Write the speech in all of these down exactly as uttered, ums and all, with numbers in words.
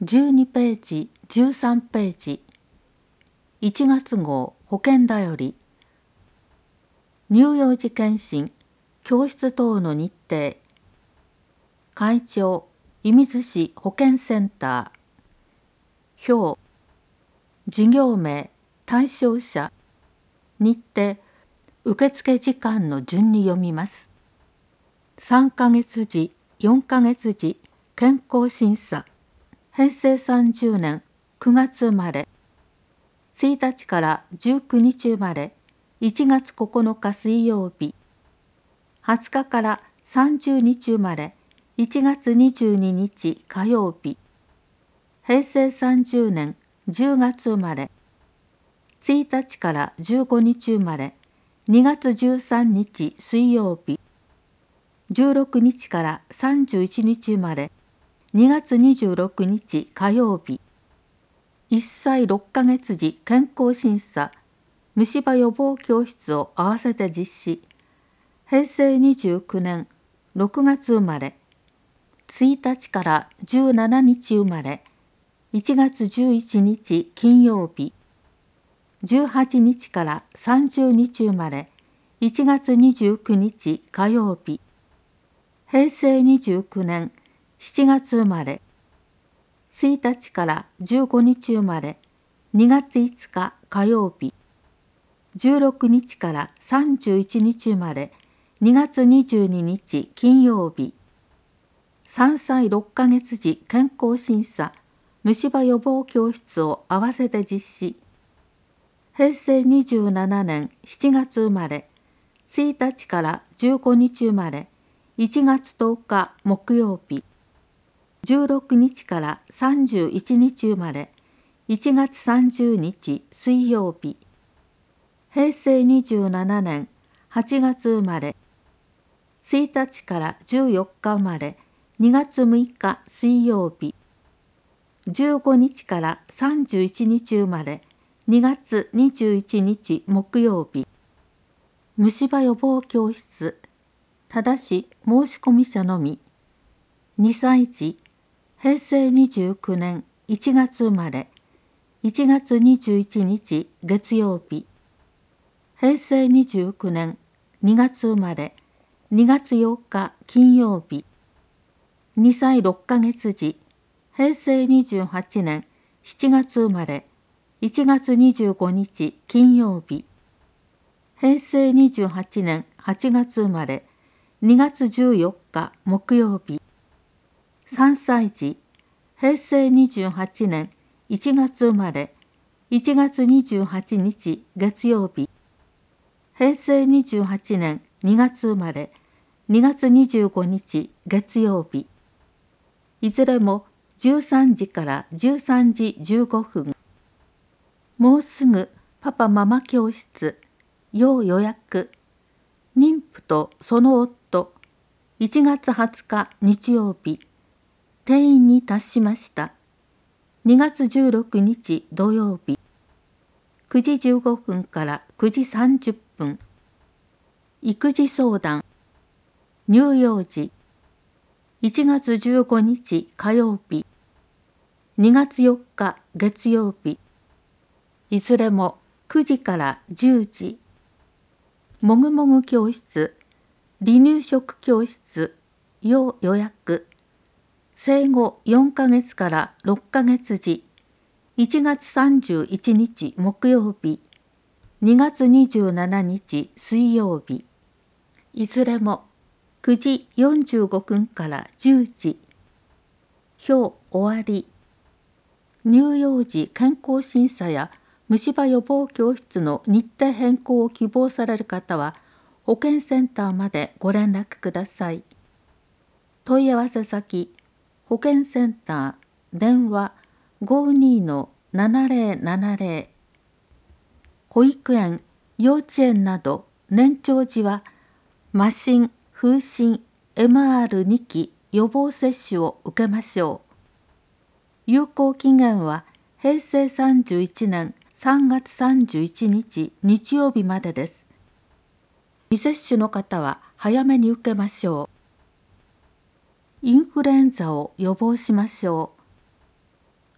じゅうにページ、じゅうさんページ、いちがつ号保健だより、乳幼児検診、教室等の日程、会長、射水市保健センター、表、事業名、対象者、日程、受付時間の順に読みます。さんかげつじ、よんかげつじ、健康審査、へいせいさんじゅうねんくがつ生まれ、ついたちからじゅうくにち生まれ、いちがつここのか水曜日、はつかからさんじゅうにち生まれ、いちがつにじゅうににち火曜日、へいせいさんじゅうねんじゅうがつ生まれ、ついたちからじゅうごにち生まれ、にがつじゅうさんにち水曜日、じゅうろくにちからさんじゅういちにち生まれ、にがつにじゅうろくにち火曜日、いっさいろっかげつじ健康審査、虫歯予防教室を合わせて実施。へいせいにじゅうきゅうねんろくがつ生まれ、ついたちからじゅうしちにち生まれ、いちがつじゅういちにち金曜日、じゅうはちにちからさんじゅうにち生まれ、いちがつにじゅうくにち火曜日、へいせいにじゅうきゅうねんしちがつ生まれ、ついたちからじゅうごにち生まれ、にがついつか火曜日、じゅうろくにちからさんじゅういちにち生まれ、にがつにじゅうににち金曜日、さんさいろっかげつじ健康審査、虫歯予防教室を合わせて実施。へいせいにじゅうななねんしちがつ生まれ、ついたちからじゅうごにち生まれ、いちがつとおか木曜日、じゅうろくにちからさんじゅういちにち生まれ、いちがつさんじゅうにち水曜日、へいせいにじゅうななねんはちがつ生まれ、ついたちからじゅうよっか生まれ、にがつむいか水曜日、じゅうごにちからさんじゅういちにち生まれ、にがつにじゅういちにち木曜日、虫歯予防教室、ただし申し込み者のみ、にさいじ、へいせいにじゅうきゅうねんいちがつ生まれ、いちがつにじゅういちにち月曜日、へいせいにじゅうきゅうねんにがつ生まれ、にがつようか金曜日、にさいろっかげつじ、へいせいにじゅうはちねんしちがつ生まれ、いちがつにじゅうごにち金曜日、へいせいにじゅうはちねんはちがつ生まれ、にがつじゅうよっか木曜日、さんさいじ、へいせいにじゅうはちねんいちがつ生まれ、いちがつにじゅうはちにち月曜日、へいせいにじゅうはちねんにがつ生まれ、にがつにじゅうごにち月曜日、いずれもじゅうさんじからじゅうさんじじゅうごふん。もうすぐパパママ教室、要予約、妊婦とその夫、いちがつはつか日曜日、定員に達しました。にがつじゅうろくにち土曜日、くじじゅうごふんからくじさんじゅっぷん、育児相談、乳幼児、いちがつじゅうごにち火曜日、にがつよっか月曜日、いずれもくじからじゅうじ、もぐもぐ教室、離乳食教室、要予約、生後よんかげつからろっかげつじ、いちがつさんじゅういちにち木曜日、にがつにじゅうしちにち水曜日、いずれもくじよんじゅうごふんからじゅうじ。表終わり。乳幼児健康審査や虫歯予防教室の日程変更を希望される方は、保健センターまでご連絡ください。問い合わせ先、保健センター、電話 ごーにーのななぜろななぜろ。保育園、幼稚園など年長児は、麻疹、風疹、エムアールに 期予防接種を受けましょう。有効期限はへいせいさんじゅういちねんさんがつさんじゅういちにち日曜日までです。未接種の方は早めに受けましょう。インフルエンザを予防しましょう。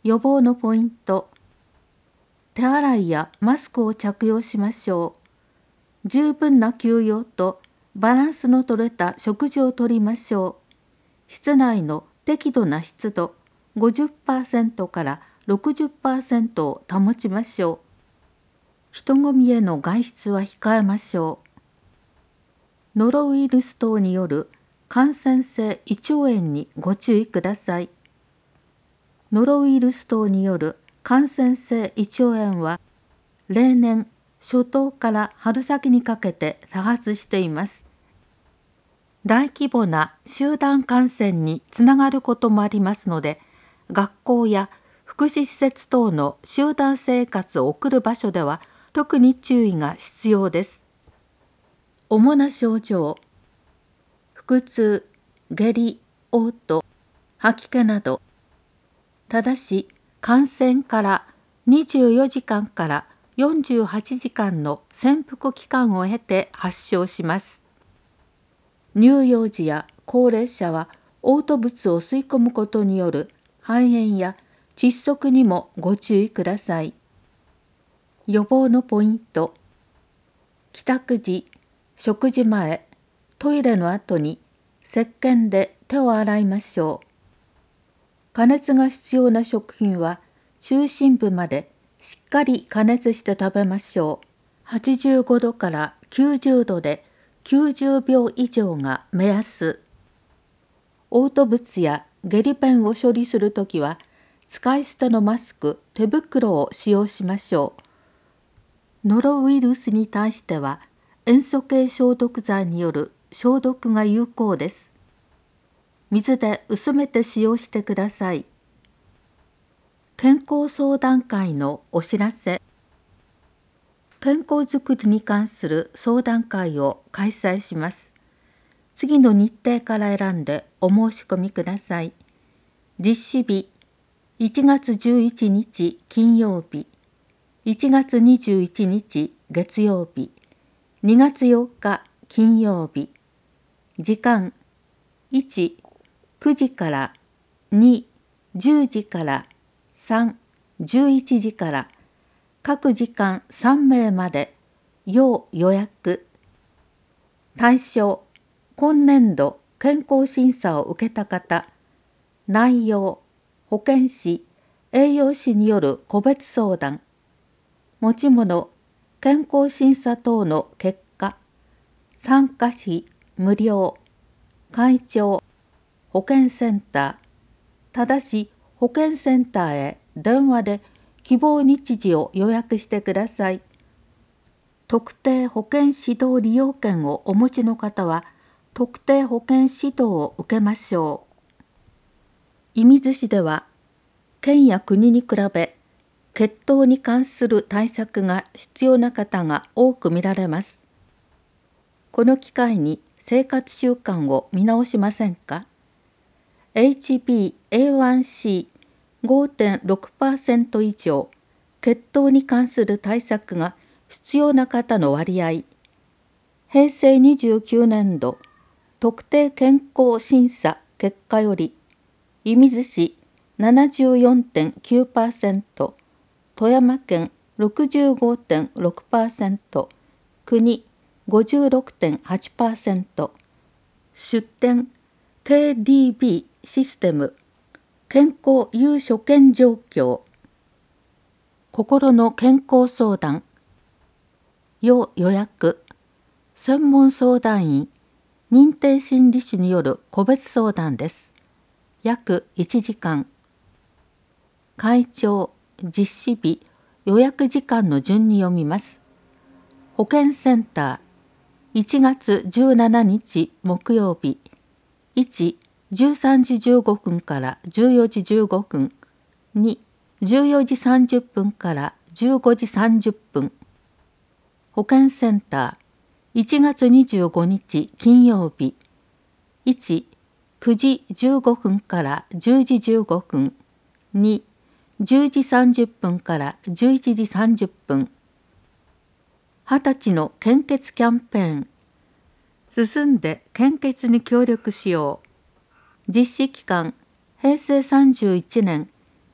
予防のポイント。手洗いやマスクを着用しましょう。十分な休養とバランスの取れた食事をとりましょう。室内の適度な湿度 ごじゅっパーセント から ろくじゅっパーセント を保ちましょう。人混みへの外出は控えましょう。ノロウイルス等による感染性胃腸炎にご注意ください。ノロウイルス等による感染性胃腸炎は例年初冬から春先にかけて多発しています。大規模な集団感染につながることもありますので、学校や福祉施設等の集団生活を送る場所では特に注意が必要です。主な症状、腹痛、下痢、嘔吐、吐き気など。ただし、感染からにじゅうよじかんからよんじゅうはちじかんの潜伏期間を経て発症します。乳幼児や高齢者は嘔吐物を吸い込むことによる肺炎や窒息にもご注意ください。予防のポイント。帰宅時、食事前、トイレの後に石鹸で手を洗いましょう。加熱が必要な食品は中心部までしっかり加熱して食べましょう。はちじゅうごどからきゅうじゅうどできゅうじゅうびょう以上が目安。嘔吐物や下痢便を処理するときは使い捨てのマスク、手袋を使用しましょう。ノロウイルスに対しては塩素系消毒剤による消毒が有効です。水で薄めて使用してください。健康相談会のお知らせ。健康づくりに関する相談会を開催します。次の日程から選んでお申し込みください。実施日、いちがつじゅういちにち金曜日、いちがつにじゅういちにち月曜日、にがつようか金曜日。時間、いち、くじから、に、じゅうじから、さん、じゅういちじから、各時間さんめいまで、要予約。対象、今年度健康審査を受けた方。内容、保健師、栄養士による個別相談。持ち物、健康審査等の結果。参加費、無料。会長、保健センター。ただし、保健センターへ電話で希望日時を予約してください。特定保健指導利用券をお持ちの方は、特定保健指導を受けましょう。射水市では、県や国に比べ、血糖に関する対策が必要な方が多く見られます。この機会に生活習慣を見直しませんか？エイチビーエーワンシーごてんろくパーセント 以上、血糖に関する対策が必要な方の割合、へいせいにじゅうきゅうねんど特定健康審査結果より、射水市 ななじゅうよんてんきゅうパーセント、富山県 ろくじゅうごてんろくパーセント、国 ごじゅうろくてんはちパーセント、出典 ケーディービー システム、健康有所見状況、心の健康相談、要予約、専門相談員、認定心理師による個別相談です。約いちじかん。会長、実施日、予約時間の順に読みます。保健センター、いちがつじゅうしちにち木曜日、いち、じゅうさんじじゅうごふんからじゅうよじじゅうごふん、に、じゅうよじさんじゅっぷんからじゅうごじさんじゅっぷん。保健センター、いちがつにじゅうごにち金曜日、いち、くじじゅうごふんからじゅうじじゅうごふん、に、じゅうじさんじゅっぷんからじゅういちじさんじゅっぷん。はたちの献血キャンペーン。進んで献血に協力しよう。実施期間、へいせいさんじゅういちねん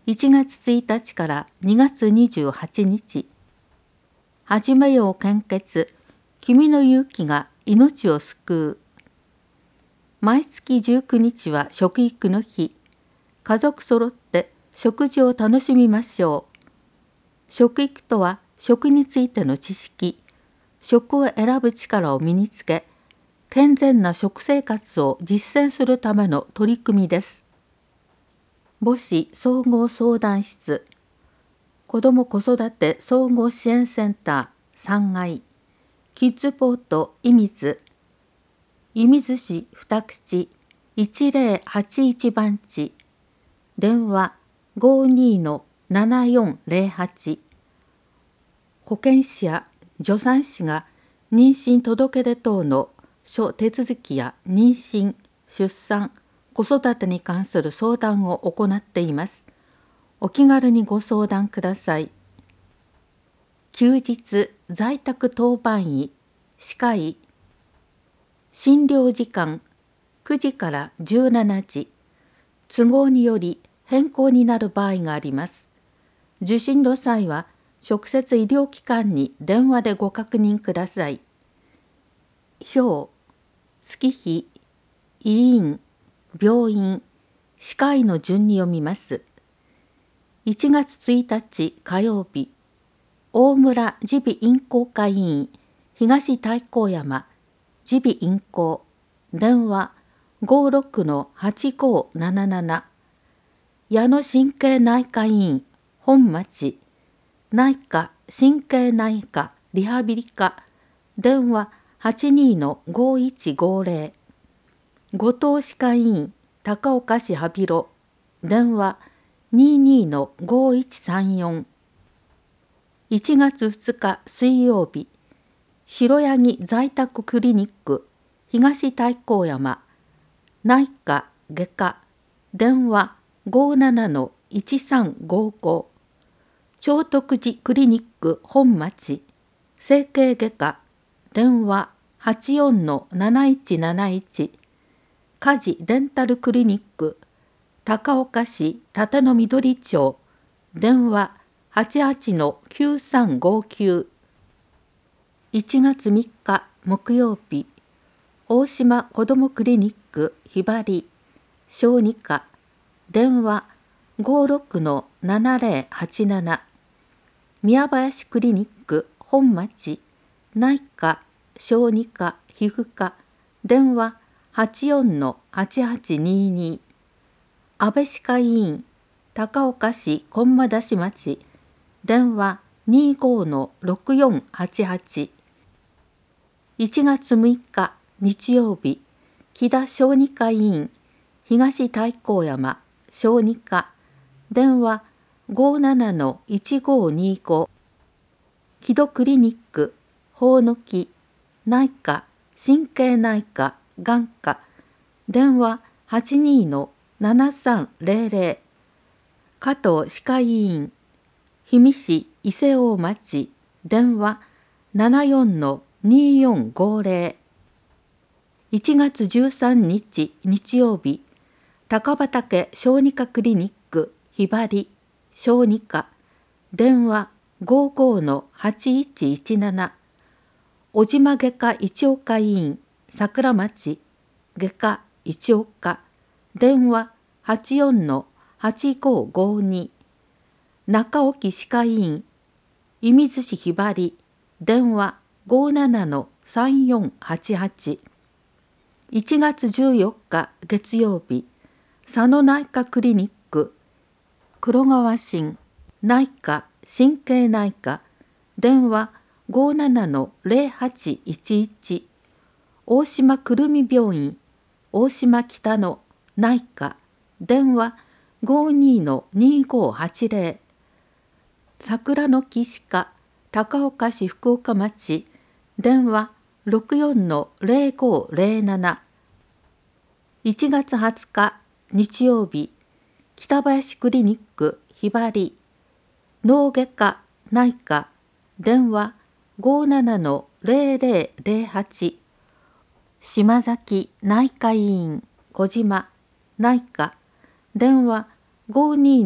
いちがつついたちからにがつにじゅうはちにち。始めよう献血、君の勇気が命を救う。毎月じゅうくにちは食育の日。家族そろって食事を楽しみましょう。食育とは食についての知識、食を選ぶ力を身につけ、健全な食生活を実践するための取り組みです。母子総合相談室、子ども子育て総合支援センターさんがい、キッズポート射水、射水市二口いちぜろはちいち番地、電話 ごーにーのななよんぜろはち、保健師や助産師が妊娠届出等の諸手続きや妊娠、出産、子育てに関する相談を行っています。お気軽にご相談ください。休日在宅当番医、歯科医、診療時間くじからじゅうしちじ、都合により変更になる場合があります。受診の際は直接医療機関に電話でご確認ください。表、月日、医院、病院、歯科医の順に読みます。いちがつついたち火曜日、大村耳鼻咽喉科医院、東太閤山、耳鼻咽喉、電話 ごーろくのはちごーなななな、矢野神経内科医院、本町、内科神経内科リハビリ科、電話 はちにーのごーいちごーぜろ、後藤歯科医院、高岡市羽広、電話 にーにーのごーいちさんよん。いちがつふつか水曜日、白ヤギ在宅クリニック、東太閤山、内科外科、電話 ごーななのいちさんごーご、長徳寺クリニック本町、整形外科、電話 はちよんのなないちなないち、家事デンタルクリニック、高岡市立野緑町、電話 はちはちのきゅうさんごきゅう。いちがつみっか木曜日、大島子どもクリニックひばり、小児科、電話 ごーろくのななぜろはちなな、宮林クリニック本町、内科、小児科、皮膚科、電話 はちよんのはちはちにーにー、安倍歯科医院、高岡市本間出し町、電話 にーごーのろくよんはちはち。いちがつむいか日曜日、木田小児科医院、東太閤山、小児科、電話 ごーななのいちごーにーご、木戸クリニック、ほおのき、内科、神経内科、眼科、電話 はちにーのななさんぜろぜろ、加藤歯科医院、氷見市伊勢大町、電話 ななよんのにーよんごーぜろ。いちがつじゅうさんにち日曜日、高畑小児科クリニックひばり、小児科、電話 ごーごーのはちいちいちなな、小島外科一岡医院、桜町、外科一岡、電話 はちよんのはちごーごーに、中沖歯科医院、射水市ひばり、電話 ごーななのさんよんはちはち。いちがつじゅうよっか月曜日、佐野内科クリニック、黒川新、内科神経内科、電話 ごーななのぜろはちいちいち、大島くるみ病院、大島北の内科、電話 ごーにーのにーごーはちぜろ、桜の木歯科、高岡市福岡町、電話 ろくよんのぜろごーぜろなな。いちがつはつか日曜日、北林クリニックひばり、脳外科内科、電話 ごーななのぜろぜろぜろはち、島崎内科医院小島内科、電話 ごーにーの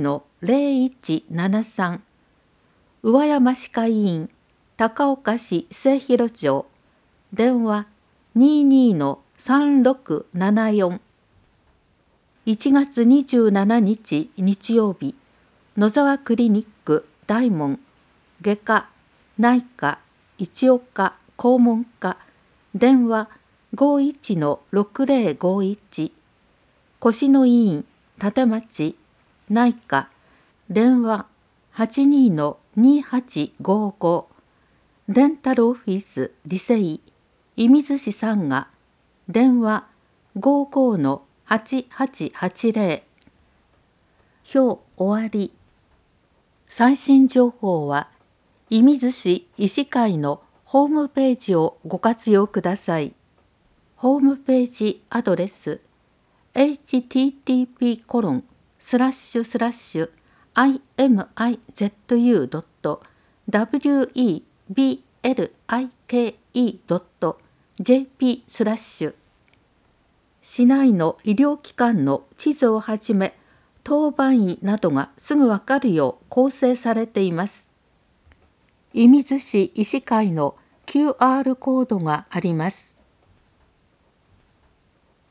ゼロいちななさん、上山歯科医院高岡市末広町、電話 にじゅうにのさんろくななよん。いちがつにじゅうしちにち日曜日、野沢クリニック大門、外科、内科、一岡、肛門科、電話 ごじゅういちのろくぜろごいち、腰の医院立町、内科、電話 はちじゅうにのにはちごご、デンタルオフィスリセイ、射水市さんが、電話 ごじゅうごのはちはちはちぜろ。表終わり。最新情報は、射水市医師会のホームページをご活用ください。ホームページアドレス エイチティーティーピーコロンスラッシュスラッシュアイエムアイゼットユードットダブリューイービーエルアイケーイードットジェーピー スラッシュ。市内の医療機関の地図をはじめ、当番医などがすぐわかるよう構成されています。射水市医師会の キューアール コードがあります。